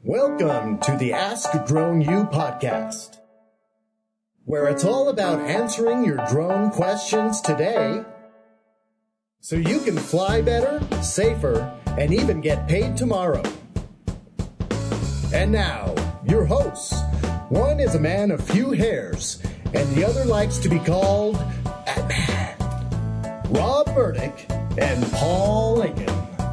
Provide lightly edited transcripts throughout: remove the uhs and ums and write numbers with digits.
Welcome to the Ask Drone U podcast, where it's all about answering your drone questions today so you can fly better, safer, and even get paid tomorrow. And now, your hosts. One is a man of few hairs, and the other likes to be called Batman. Rob Burdick and Paul Lincoln.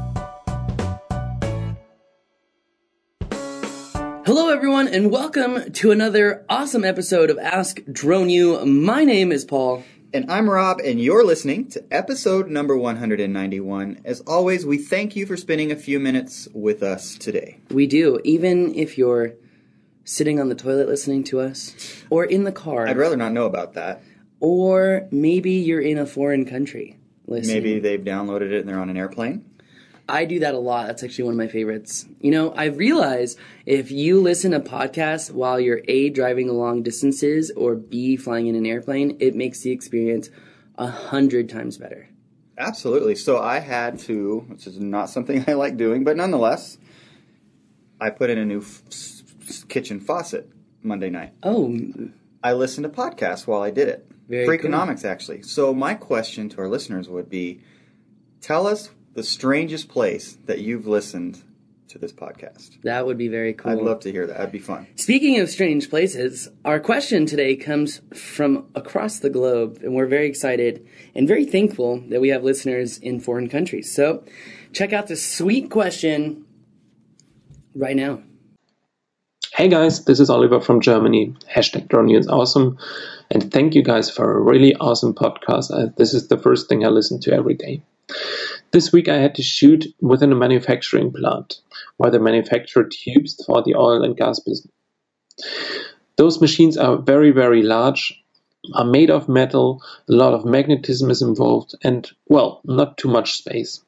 Hello everyone, and welcome to another awesome episode of Ask Drone U. My name is Paul. And I'm Rob, and you're listening to episode number 191. As always, we thank you for spending a few minutes with us today. We do, even if you're sitting on the toilet listening to us, or in the car. I'd rather not know about that. Or maybe you're in a foreign country listening. Maybe they've downloaded it and they're on an airplane. I do that a lot. That's actually one of my favorites. You know, I've realized if you listen to podcasts while you're A, driving long distances, or B, flying in an airplane, it makes the experience 100 times better. Absolutely. So I had to, which is not something I like doing, but nonetheless, I put in a new kitchen faucet Monday night. Oh. I listened to podcasts while I did it. Very Freakonomics, actually. So my question to our listeners would be, tell us the strangest place that you've listened to this podcast. That would be very cool. I'd love to hear that. That'd be fun. Speaking of strange places, our question today comes from across the globe, and we're very excited and very thankful that we have listeners in foreign countries. So check out this sweet question right now. Hey guys, this is Oliver from Germany. Hashtag Drone U is awesome. And thank you guys for a really awesome podcast. This is the first thing I listen to every day. This week I had to shoot within a manufacturing plant where they manufacture tubes for the oil and gas business. Those machines are very, very large, are made of metal, a lot of magnetism is involved, and, well, not too much space.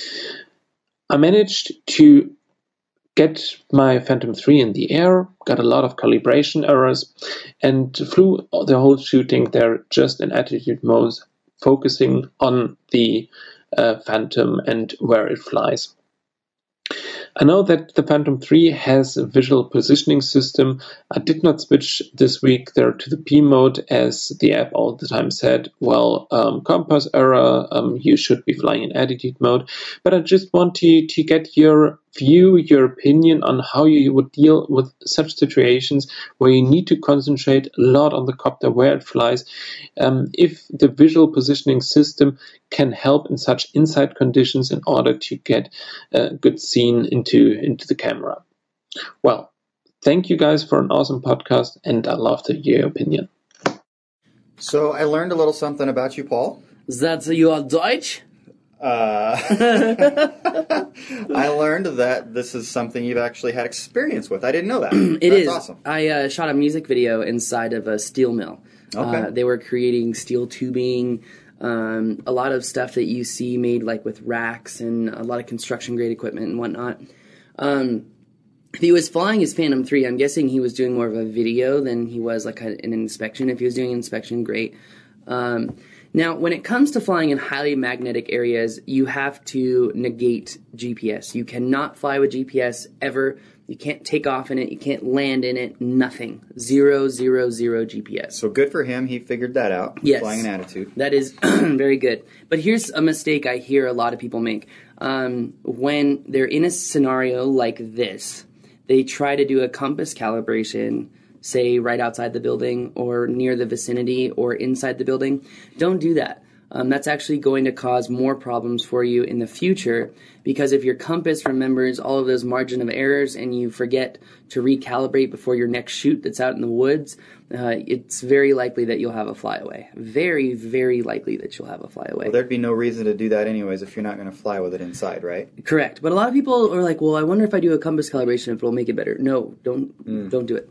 I managed to get my Phantom 3 in the air, got a lot of calibration errors, and flew the whole shooting there just in attitude mode, focusing on the Phantom and where it flies. I know that the Phantom 3 has a visual positioning system. I did not switch this week there to the P mode as the app all the time said, well, compass error, you should be flying in attitude mode. But I just want to get your view, your opinion on how you would deal with such situations where you need to concentrate a lot on the copter where it flies. If the visual positioning system can help in such inside conditions in order to get a good scene into the camera. Well, thank you guys for an awesome podcast, and I love to hear your opinion. So I learned a little something about you, Paul. That's your Deutsch? I learned that this is something you've actually had experience with. I didn't know that. That's awesome. I shot a music video inside of a steel mill. Okay. They were creating steel tubing, a lot of stuff that you see made like with racks and a lot of construction grade equipment and whatnot. If he was flying his Phantom 3, I'm guessing he was doing more of a video than he was like an inspection. If he was doing inspection, great. Now, when it comes to flying in highly magnetic areas, you have to negate GPS. You cannot fly with GPS ever. You can't take off in it. You can't land in it. Nothing. 0, 0, 0 GPS. So good for him. He figured that out. Yes. Flying in attitude. That is very good. But here's a mistake I hear a lot of people make. When they're in a scenario like this, they try to do a compass calibration, say right outside the building or near the vicinity or inside the building. Don't do that. That's actually going to cause more problems for you in the future, because if your compass remembers all of those margin of errors and you forget to recalibrate before your next shoot that's out in the woods, it's very likely that you'll have a flyaway. Very, very likely that you'll have a flyaway. Well, there'd be no reason to do that anyways if you're not going to fly with it inside, right? Correct. But a lot of people are like, well, I wonder if I do a compass calibration if it'll make it better. No, don't do it.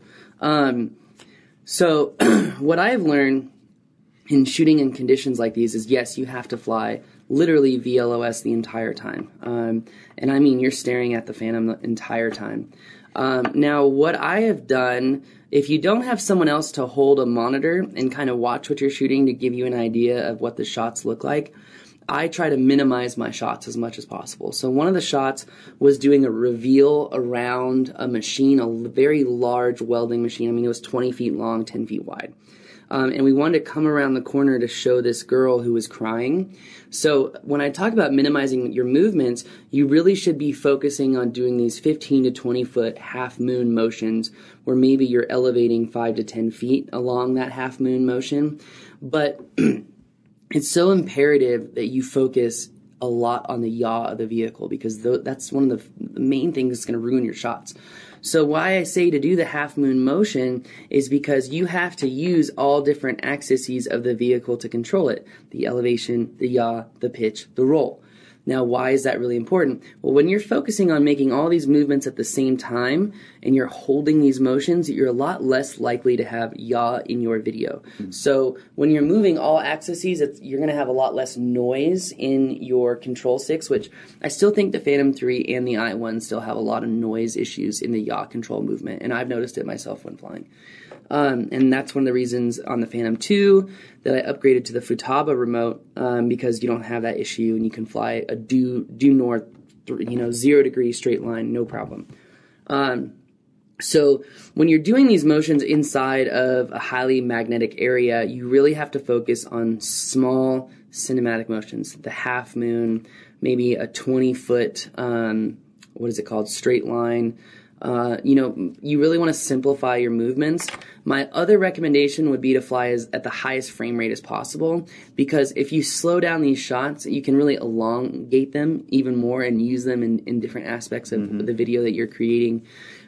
So what I've learned in shooting in conditions like these is, yes, you have to fly literally VLOS the entire time. And I mean, you're staring at the Phantom the entire time. Now, what I have done, if you don't have someone else to hold a monitor and kind of watch what you're shooting to give you an idea of what the shots look like, I try to minimize my shots as much as possible. So one of the shots was doing a reveal around a machine, a very large welding machine. I mean, it was 20 feet long, 10 feet wide. And we wanted to come around the corner to show this girl who was crying. So when I talk about minimizing your movements, you really should be focusing on doing these 15 to 20 foot half moon motions where maybe you're elevating 5 to 10 feet along that half moon motion. But it's so imperative that you focus a lot on the yaw of the vehicle because that's one of the main things that's going to ruin your shots. So why I say to do the half moon motion is because you have to use all different axes of the vehicle to control it. The elevation, the yaw, the pitch, the roll. Now, why is that really important? Well, when you're focusing on making all these movements at the same time and you're holding these motions, you're a lot less likely to have yaw in your video. So when you're moving all axes, you're going to have a lot less noise in your control sticks, which I still think the Phantom 3 and the i1 still have a lot of noise issues in the yaw control movement, and I've noticed it myself when flying. And that's one of the reasons on the Phantom 2 that I upgraded to the Futaba remote, because you don't have that issue and you can fly a due north, 0 degree straight line, no problem. So when you're doing these motions inside of a highly magnetic area, you really have to focus on small cinematic motions, the half moon, maybe a 20-foot, straight line. You really want to simplify your movements. My other recommendation would be to fly at the highest frame rate as possible, because if you slow down these shots, you can really elongate them even more and use them in different aspects of the video that you're creating.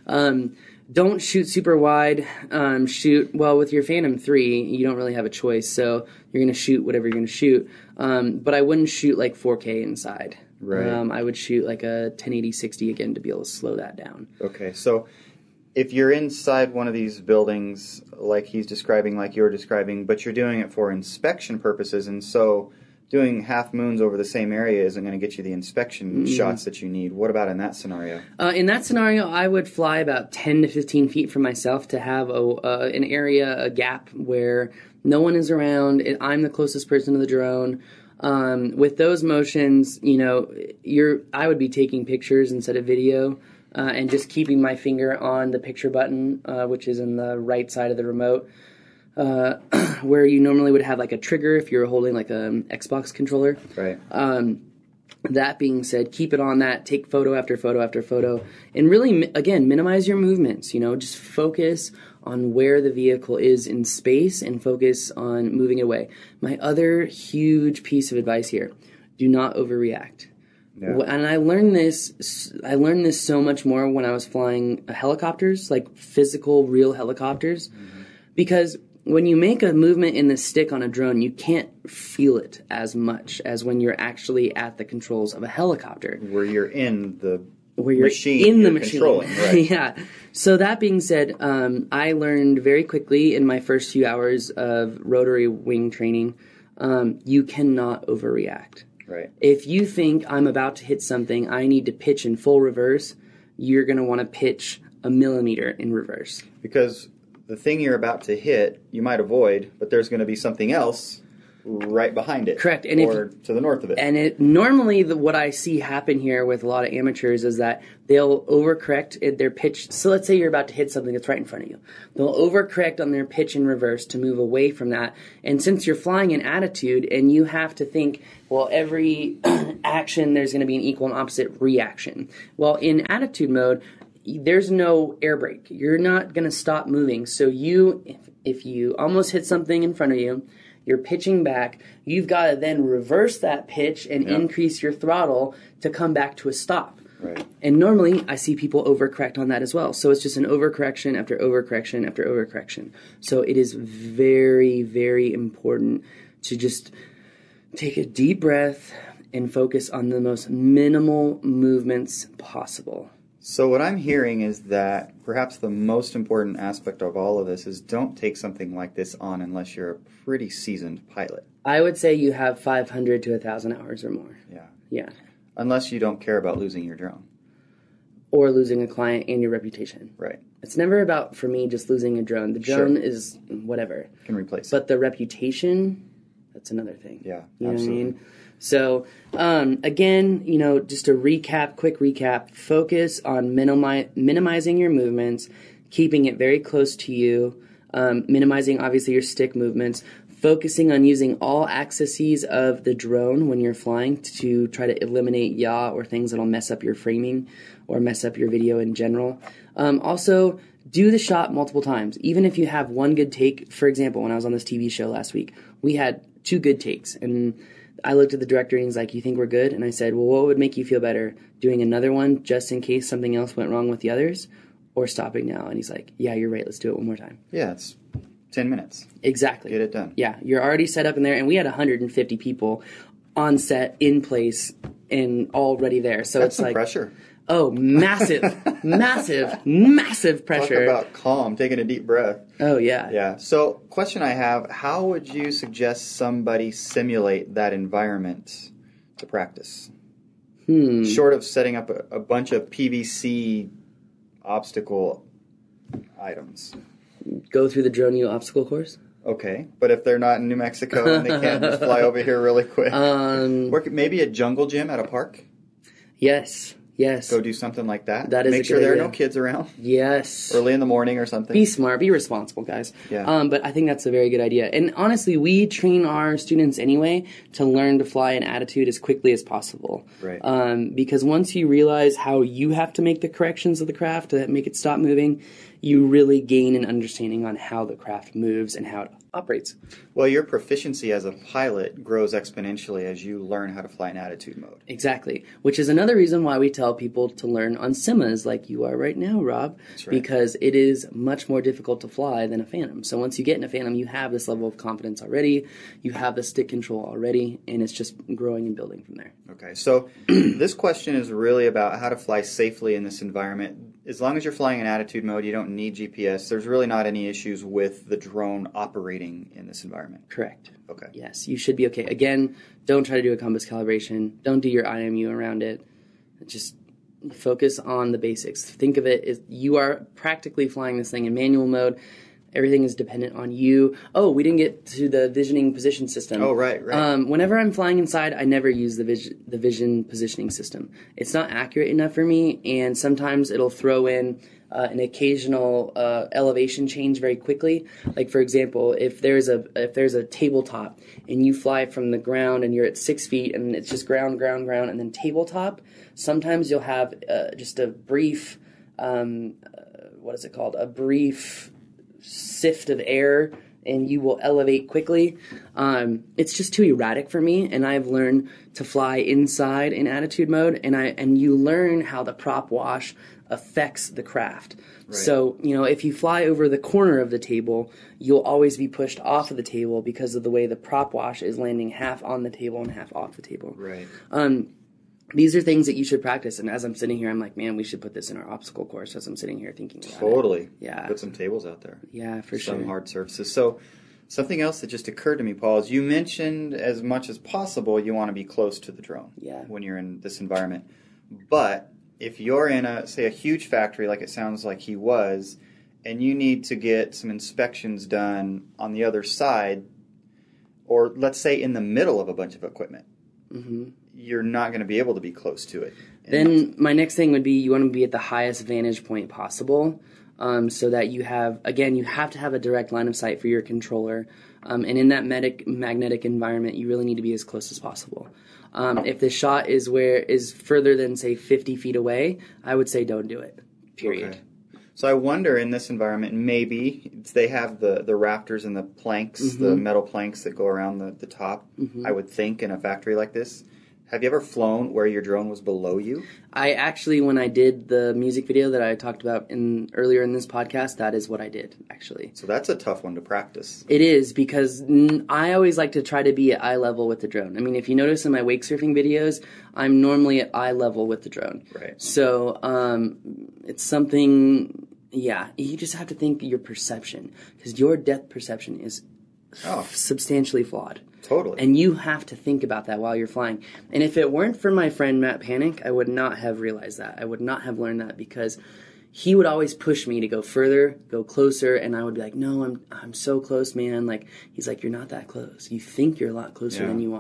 Don't shoot super wide. With your Phantom 3, you don't really have a choice, so you're going to shoot whatever you're going to shoot. But I wouldn't shoot like 4K inside. Right. I would shoot like a 1080-60 again to be able to slow that down. Okay, so if you're inside one of these buildings like he's describing, like you're describing, but you're doing it for inspection purposes, and so doing half moons over the same area isn't going to get you the inspection shots that you need. What about in that scenario? In that scenario, I would fly about 10 to 15 feet from myself to have an area, a gap where no one is around. I'm the closest person to the drone. With those motions, I would be taking pictures instead of video, and just keeping my finger on the picture button, which is in the right side of the remote, where you normally would have like a trigger if you're holding like an Xbox controller. Right. That being said, keep it on that, take photo after photo after photo, and really, again, minimize your movements, just focus on where the vehicle is in space and focus on moving it away. My other huge piece of advice here, do not overreact. Yeah. And I learned this so much more when I was flying helicopters, like physical, real helicopters, because when you make a movement in the stick on a drone, you can't feel it as much as when you're actually at the controls of a helicopter. Where you're in the machine. Right. Yeah. So that being said, I learned very quickly in my first few hours of rotary wing training, you cannot overreact. Right. If you think I'm about to hit something, I need to pitch in full reverse, you're going to want to pitch a millimeter in reverse. Because the thing you're about to hit, you might avoid, but there's going to be something else right behind it. Correct. And to the north of it. And normally what I see happen here with a lot of amateurs is that they'll overcorrect their pitch. So let's say you're about to hit something that's right in front of you. They'll overcorrect on their pitch in reverse to move away from that. And since you're flying in attitude and you have to think, well, every action there's going to be an equal and opposite reaction. Well, in attitude mode, there's no air brake. You're not going to stop moving. So if you almost hit something in front of you, you're pitching back, you've got to then reverse that pitch and increase your throttle to come back to a stop. Right. And normally, I see people overcorrect on that as well. So it's just an overcorrection after overcorrection after overcorrection. So it is very, very important to just take a deep breath and focus on the most minimal movements possible. So what I'm hearing is that perhaps the most important aspect of all of this is don't take something like this on unless you're a pretty seasoned pilot. I would say you have 500 to 1,000 hours or more. Yeah. Yeah. Unless you don't care about losing your drone. Or losing a client and your reputation. Right. It's never about, for me, just losing a drone. The drone is whatever. Can replace it. But the reputation, that's another thing. Yeah, you absolutely. know what I mean? So, again, just a quick recap, focus on minimizing your movements, keeping it very close to you, minimizing, obviously, your stick movements, focusing on using all axes of the drone when you're flying to try to eliminate yaw or things that'll mess up your framing or mess up your video in general. Also, do the shot multiple times. Even if you have one good take, for example, when I was on this TV show last week, we had 2 good takes, and I looked at the director and he's like, "You think we're good?" And I said, "Well, what would make you feel better? Doing another one just in case something else went wrong with the others, or stopping now?" And he's like, "Yeah, you're right. Let's do it one more time." Yeah, it's 10 minutes. Exactly. Get it done. Yeah, you're already set up in there, and we had 150 people on set, in place, and already there. So That's it's some like pressure. Oh, massive, massive pressure. Talk about calm, taking a deep breath. Oh, yeah. Yeah. So, question I have, how would you suggest somebody simulate that environment to practice? Short of setting up a bunch of PVC obstacle items. Go through the Drone U obstacle course? Okay. But if they're not in New Mexico and they can't just fly over here really quick. Maybe a jungle gym at a park? Yes. Go do something like that. That is Make a sure good there idea. are no kids around. Yes. Early in the morning or something. Be smart. Be responsible, guys. Yeah. But I think that's a very good idea. And honestly, we train our students anyway to learn to fly in attitude as quickly as possible. Right. Because once you realize how you have to make the corrections of the craft to make it stop moving, you really gain an understanding on how the craft moves and how it operates. Well, your proficiency as a pilot grows exponentially as you learn how to fly in attitude mode. Exactly. Which is another reason why we tell people to learn on Simas like you are right now, Rob. That's right. Because it is much more difficult to fly than a Phantom. So once you get in a Phantom, you have this level of confidence already, you have the stick control already, and it's just growing and building from there. Okay, so this question is really about how to fly safely in this environment. As long as you're flying in attitude mode, you don't need GPS. There's really not any issues with the drone operating in this environment. Correct. Okay. Yes, you should be okay. Again, don't try to do a compass calibration. Don't do your IMU around it. Just focus on the basics. Think of it as you are practically flying this thing in manual mode. Everything is dependent on you. Oh, we didn't get to the visioning position system. Oh, right. Whenever I'm flying inside, I never use the vision positioning system. It's not accurate enough for me, and sometimes it'll throw in an occasional elevation change very quickly. Like, for example, if there's a tabletop and you fly from the ground and you're at 6 feet and it's just ground, and then tabletop, sometimes you'll have just a brief, a brief sift of air, and you will elevate quickly. It's just too erratic for me, and I've learned to fly inside in attitude mode, and you learn how the prop wash affects the craft. Right. So, if you fly over the corner of the table, you'll always be pushed off of the table because of the way the prop wash is landing half on the table and half off the table. Right. These are things that you should practice, and as I'm sitting here, I'm like, man, we should put this in our obstacle course as I'm sitting here thinking about it. Totally. Yeah. Put some tables out there. Yeah, for sure. Some hard surfaces. So something else that just occurred to me, Paul, is you mentioned as much as possible you want to be close to the drone when you're in this environment. But if you're in a huge factory like it sounds like he was, and you need to get some inspections done on the other side, or let's say in the middle of a bunch of equipment, you're not going to be able to be close to it. Then my next thing would be you want to be at the highest vantage point possible, so that you have to have a direct line of sight for your controller. And in that magnetic environment, you really need to be as close as possible. If the shot is further than, say, 50 feet away, I would say don't do it, period. Okay. So I wonder in this environment, maybe they have the rafters and the planks, the metal planks that go around the top, I would think, in a factory like this. Have you ever flown where your drone was below you? I actually, when I did the music video that I talked about earlier in this podcast, that is what I did, actually. So that's a tough one to practice. It is, because I always like to try to be at eye level with the drone. I mean, if you notice in my wake surfing videos, I'm normally at eye level with the drone. Right. So it's something, you just have to think your perception, because your depth perception is substantially flawed. Totally. And you have to think about that while you're flying. And if it weren't for my friend Matt Panic, I would not have realized that. I would not have learned that, because he would always push me to go further, go closer, and I would be like, no, I'm so close, man. Like, he's like, you're not that close. You think you're a lot closer than you are.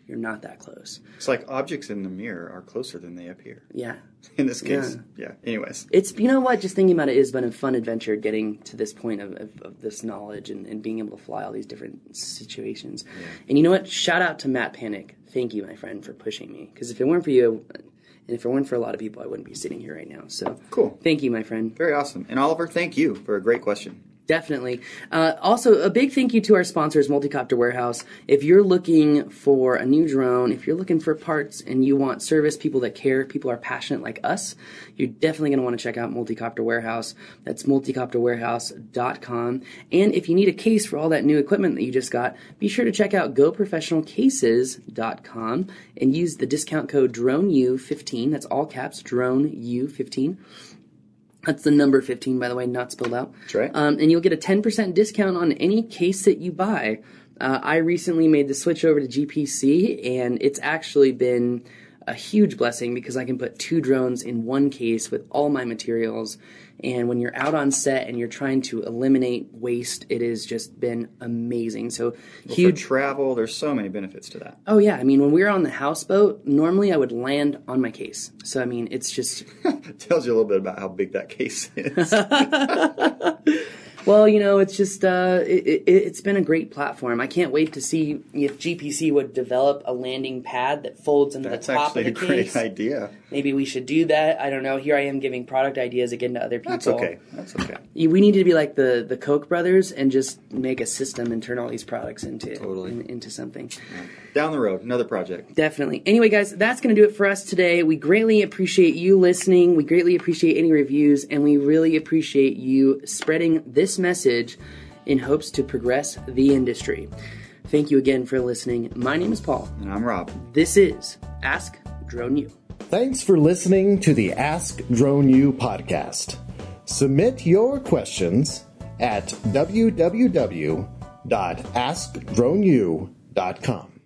You're not that close. It's like objects in the mirror are closer than they appear. Yeah. In this case, yeah. Anyways. It's, you know what, just thinking about it has been a fun adventure getting to this point of this knowledge and being able to fly all these different situations. Yeah. And you know what? Shout out to Matt Panic. Thank you, my friend, for pushing me. Because if it weren't for you, and if it weren't for a lot of people, I wouldn't be sitting here right now. So cool. Thank you, my friend. Very awesome. And Oliver, thank you for a great question. Definitely. Also, a big thank you to our sponsors, Multicopter Warehouse. If you're looking for a new drone, if you're looking for parts and you want service, people that care, people are passionate like us, you're definitely going to want to check out Multicopter Warehouse. That's multicopterwarehouse.com. And if you need a case for all that new equipment that you just got, be sure to check out goprofessionalcases.com and use the discount code DRONEU15. That's all caps, DRONEU15. That's the number 15, by the way, not spelled out. That's right. And you'll get a 10% discount on any case that you buy. I recently made the switch over to GPC, and it's actually been a huge blessing because I can put 2 drones in one case with all my materials. And when you're out on set and you're trying to eliminate waste, it has just been amazing. So huge for travel. There's so many benefits to that. Oh yeah, I mean when we were on the houseboat, normally I would land on my case. So I mean it's just it tells you a little bit about how big that case is. Well, you know, it's just it's been a great platform. I can't wait to see if GPC would develop a landing pad that folds into the top of the case. That's actually a great idea. Maybe we should do that. I don't know. Here I am giving product ideas again to other people. That's okay. That's okay. We need to be like the Koch brothers and just make a system and turn all these products into something. Down the road, another project. Definitely. Anyway, guys, that's going to do it for us today. We greatly appreciate you listening. We greatly appreciate any reviews, and we really appreciate you spreading this message in hopes to progress the industry. Thank you again for listening. My name is Paul. And I'm Rob. This is Ask Drone U. Thanks for listening to the Ask Drone U podcast. Submit your questions at www.askdroneu.com.